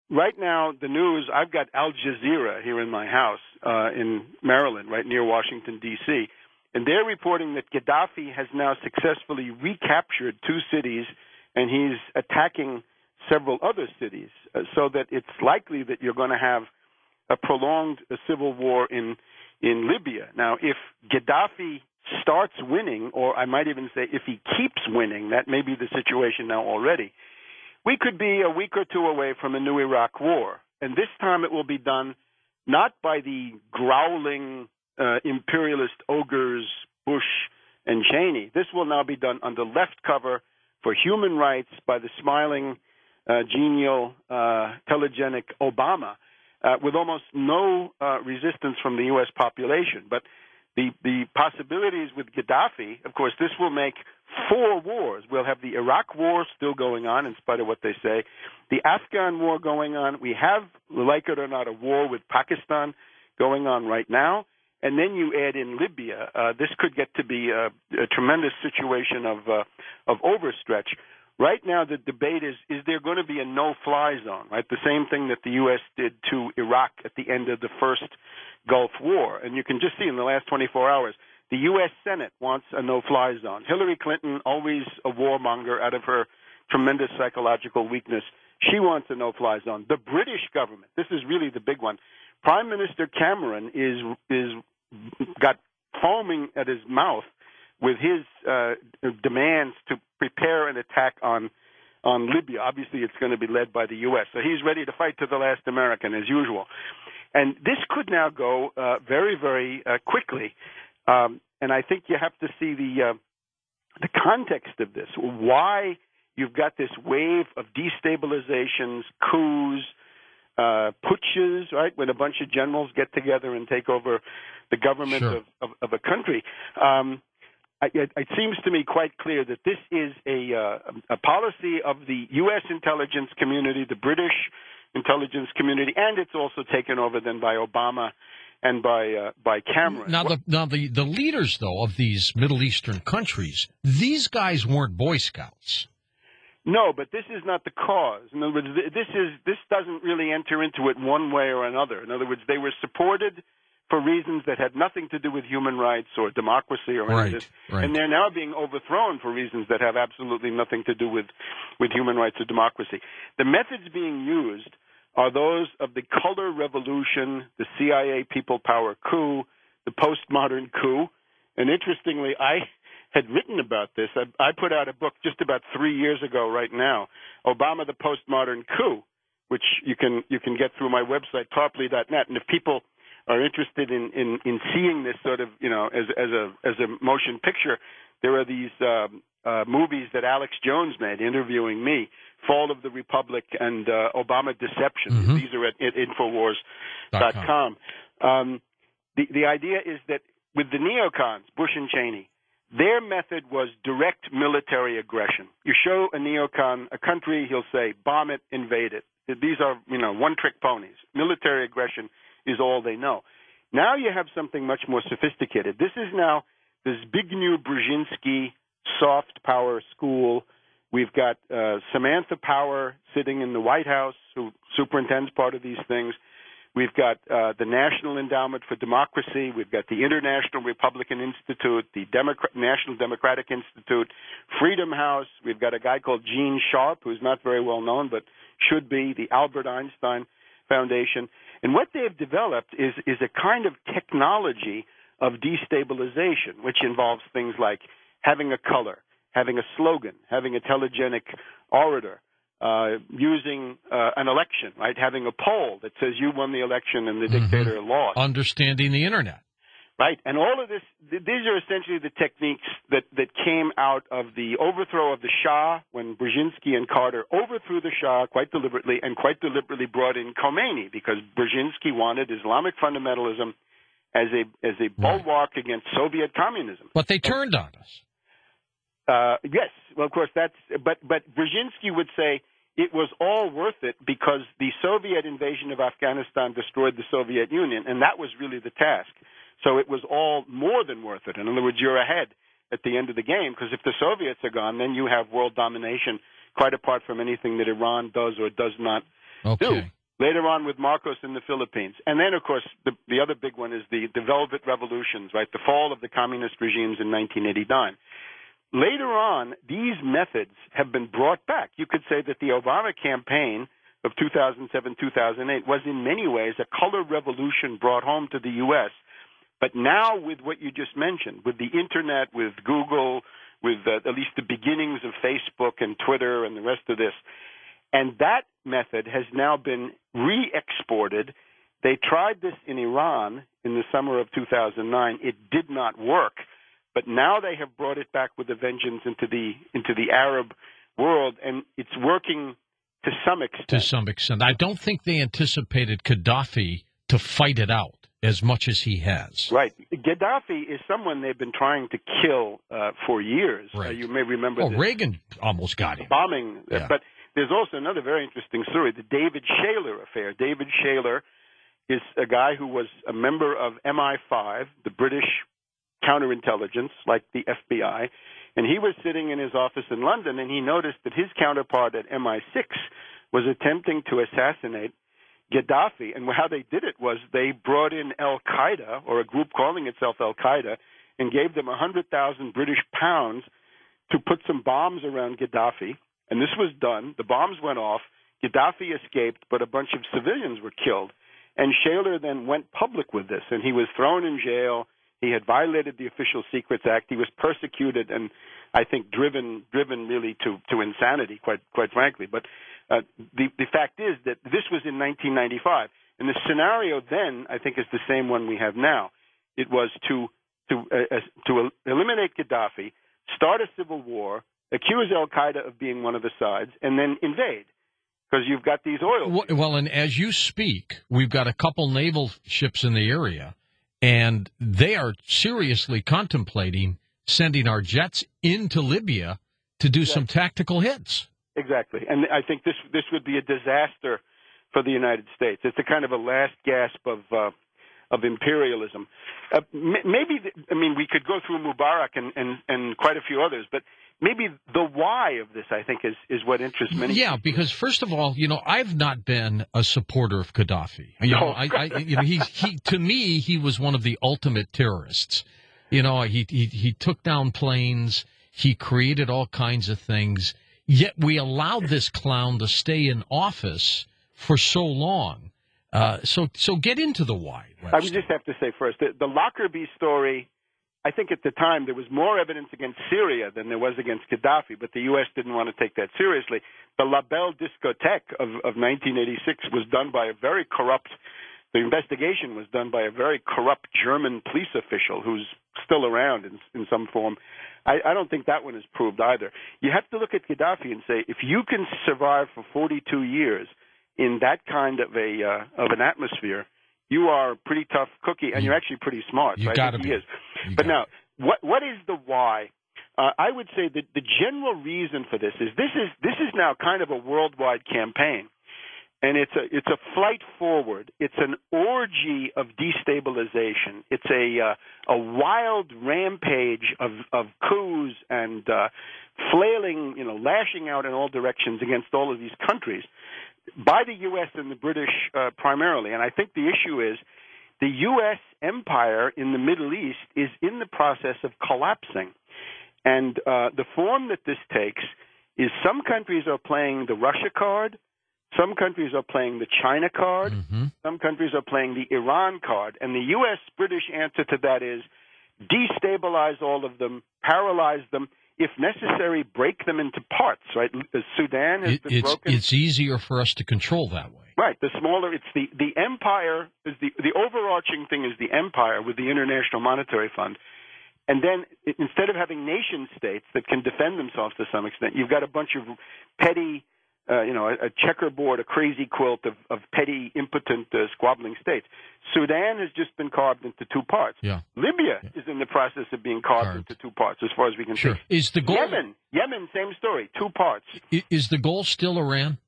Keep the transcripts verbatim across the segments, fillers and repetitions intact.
right now, the news, I've got Al Jazeera here in my house uh, in Maryland, right near Washington, D C, and they're reporting that Gaddafi has now successfully recaptured two cities, and he's attacking several other cities, uh, so that it's likely that you're going to have a prolonged uh, civil war in in Libya. Now, if Gaddafi starts winning, or I might even say if he keeps winning, that may be the situation now already, we could be a week or two away from a new Iraq war. And this time it will be done not by the growling uh, imperialist ogres, Bush and Cheney. This will now be done under left cover for human rights by the smiling, uh, genial, uh, telegenic Obama, uh, with almost no uh, resistance from the U S population. But the, the possibilities with Gaddafi, of course, this will make four wars. We'll have the Iraq war still going on, in spite of what they say, the Afghan war going on. We have, like it or not, a war with Pakistan going on right now. And then you add in Libya. Uh, this could get to be a, a tremendous situation of uh, of overstretch. Right now, the debate is, is there going to be a no-fly zone, right? The same thing that the U S did to Iraq at the end of the first Gulf War. And you can just see in the last twenty-four hours, the U S Senate wants a no-fly zone. Hillary Clinton, always a warmonger out of her tremendous psychological weakness, she wants a no-fly zone. The British government, this is really the big one. Prime Minister Cameron is is got foaming at his mouth with his uh, demands to prepare an attack on on Libya. Obviously, it's going to be led by the U S, so he's ready to fight to the last American, as usual. And this could now go uh, very, very uh, quickly. Um, and I think you have to see the uh, the context of this. Why you've got this wave of destabilizations, coups, uh, putches, right, when a bunch of generals get together and take over the government Sure. of, of, of a country. Um, I, it, it seems to me quite clear that this is a, uh, a policy of the U S intelligence community, the British intelligence community, and it's also taken over then by Obama and by uh, by Cameron. Now, the, now the, the leaders, though, of these Middle Eastern countries, these guys weren't Boy Scouts. No, but this is not the cause. In other words, this is this doesn't really enter into it one way or another. In other words, they were supported for reasons that had nothing to do with human rights or democracy or Right, anything, right. and they're now being overthrown for reasons that have absolutely nothing to do with, with human rights or democracy. The methods being used are those of the color revolution, the C I A people power coup, the postmodern coup. And interestingly, I had written about this. I, I put out a book just about three years ago right now, Obama, the Postmodern Coup, which you can you can get through my website, tarpley dot net. And if people are interested in, in, in seeing this sort of, you know, as, as a as a motion picture, there are these um, uh, movies that Alex Jones made interviewing me, Fall of the Republic and uh, Obama Deception. Mm-hmm. These are at, at infowars dot com. Um, the, the idea is that with the neocons, Bush and Cheney, their method was direct military aggression. You show a neocon a country, he'll say, bomb it, invade it. These are, you know, one-trick ponies. Military aggression is all they know. Now you have something much more sophisticated. This is now the Zbigniew Brzezinski soft power school. We've got uh, Samantha Power sitting in the White House, who superintends part of these things. We've got uh, the National Endowment for Democracy. We've got the International Republican Institute, the Democrat- National Democratic Institute, Freedom House. We've got a guy called Gene Sharp, who's not very well known, but should be, the Albert Einstein Foundation. And what they've developed is, is a kind of technology of destabilization, which involves things like having a color, having a slogan, having a telegenic orator, uh, using uh, an election, right, having a poll that says you won the election and the Mm-hmm. dictator lost. Understanding the Internet. Right, and all of this, th- these are essentially the techniques that, that came out of the overthrow of the Shah when Brzezinski and Carter overthrew the Shah quite deliberately and quite deliberately brought in Khomeini because Brzezinski wanted Islamic fundamentalism as a as a bulwark right. against Soviet communism. But they turned on us. Uh, yes, well, of course, that's, but, but Brzezinski would say it was all worth it because the Soviet invasion of Afghanistan destroyed the Soviet Union, and that was really the task. So it was all more than worth it. In other words, you're ahead at the end of the game because if the Soviets are gone, then you have world domination quite apart from anything that Iran does or does not okay. do. Later on with Marcos in the Philippines. And then, of course, the, the other big one is the, the Velvet Revolutions, right? The fall of the communist regimes in nineteen eighty-nine. Later on, these methods have been brought back. You could say that the Obama campaign of two thousand seven, two thousand eight was in many ways a color revolution brought home to the U S. But now with what you just mentioned, with the Internet, with Google, with uh, at least the beginnings of Facebook and Twitter and the rest of this, and that method has now been re-exported. They tried this in Iran in the summer of two thousand nine. It did not work. But now they have brought it back with a vengeance into the into the Arab world, and it's working to some extent. To some extent. I don't think they anticipated Gaddafi to fight it out as much as he has. Right. Gaddafi is someone they've been trying to kill uh, for years. Right. Uh, you may remember Oh, this. Reagan almost got him. Bombing. Yeah. But there's also another very interesting story, the David Shaler affair. David Shaler is a guy who was a member of M I five, the British counterintelligence, like the F B I, and he was sitting in his office in London, and he noticed that his counterpart at M I six was attempting to assassinate Gaddafi. And how they did it was they brought in Al-Qaeda, or a group calling itself Al-Qaeda, and gave them one hundred thousand British pounds to put some bombs around Gaddafi. And this was done. The bombs went off. Gaddafi escaped, but a bunch of civilians were killed. And Shaler then went public with this, and he was thrown in jail. He had violated the Official Secrets Act. He was persecuted and, I think, driven driven really to, to insanity, quite quite frankly. But uh, the the fact is that this was in nineteen ninety-five, and the scenario then, I think, is the same one we have now. It was to to uh, uh, to eliminate Gaddafi, start a civil war, accuse Al Qaeda of being one of the sides, and then invade. Because you've got these oil. Well, and as you speak, we've got a couple naval ships in the area. And they are seriously contemplating sending our jets into Libya to do exactly. some tactical hits. Exactly. And I think this this would be a disaster for the United States. It's a kind of a last gasp of uh, of imperialism. Uh, maybe, the, I mean, we could go through Mubarak and, and, and quite a few others, but maybe the why of this, I think, is, is what interests many Yeah, people. because first of all, you know, I've not been a supporter of Gaddafi. You know, no. I, I, you know, he, he, to me, he was one of the ultimate terrorists. You know, he, he, he took down planes. He created all kinds of things. Yet we allowed this clown to stay in office for so long. Uh, so, so get into the why. Webster. I would just have to say first, the, the Lockerbie story, I think at the time there was more evidence against Syria than there was against Gaddafi, but the U S didn't want to take that seriously. The La Belle Discothèque of, of nineteen eighty-six was done by a very corrupt, the investigation was done by a very corrupt German police official who's still around in, in some form. I, I don't think that one is proved either. You have to look at Gaddafi and say, if you can survive for forty-two years in that kind of a uh, of an atmosphere, you are a pretty tough cookie, and you're actually pretty smart. You so I gotta think be. he is. You but now, be. what what is the why? Uh, I would say that the general reason for this is this is this is now kind of a worldwide campaign, and it's a it's a flight forward. It's an orgy of destabilization. It's a uh, a wild rampage of of coups and uh, flailing, you know, lashing out in all directions against all of these countries by the U S and the British uh, primarily. And I think the issue is the U S empire in the Middle East is in the process of collapsing. And uh, the form that this takes is some countries are playing the Russia card, some countries are playing the China card, mm-hmm. some countries are playing the Iran card. And the U S-British answer to that is destabilize all of them, paralyze them, if necessary, break them into parts, right? Sudan has it, been it's, broken. It's easier for us to control that way. Right. The smaller, it's the, the empire, is the, the overarching thing is the empire with the International Monetary Fund. And then instead of having nation states that can defend themselves to some extent, you've got a bunch of petty, uh, you know, a, a checkerboard, a crazy quilt of, of petty, impotent, uh, squabbling states. Sudan has just been carved into two parts. Yeah. Libya yeah. is in the process of being carved, carved into two parts, as far as we can sure. see. Is the goal Yemen? Yemen, same story, two parts. Is the goal still Iran?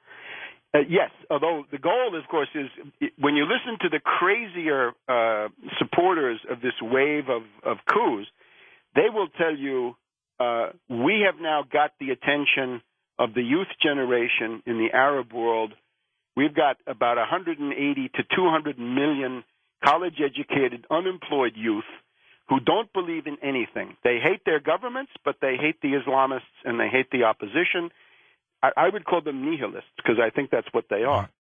Uh, yes, although the goal, of course, is when you listen to the crazier uh, supporters of this wave of, of coups, they will tell you uh, we have now got the attention of the youth generation in the Arab world. we've got about one hundred eighty to two hundred million college-educated, unemployed youth who don't believe in anything. They hate their governments, but they hate the Islamists and they hate the opposition. I, I would call them nihilists because I think that's what they are.